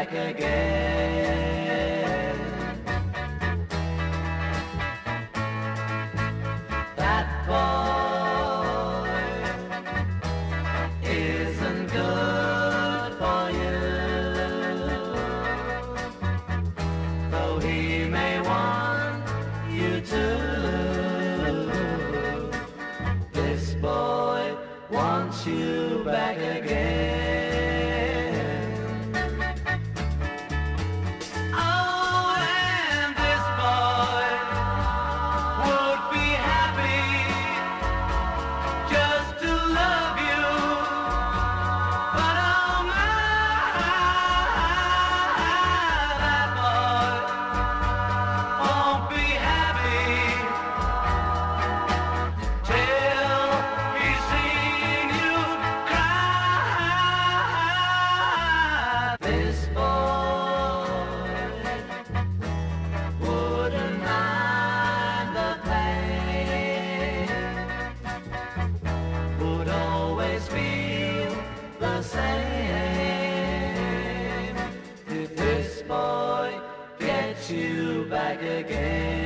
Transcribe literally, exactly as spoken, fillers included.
back again. That boy isn't good for you, though he may want you to. This boy wants you back again. Same if this boy gets you back again.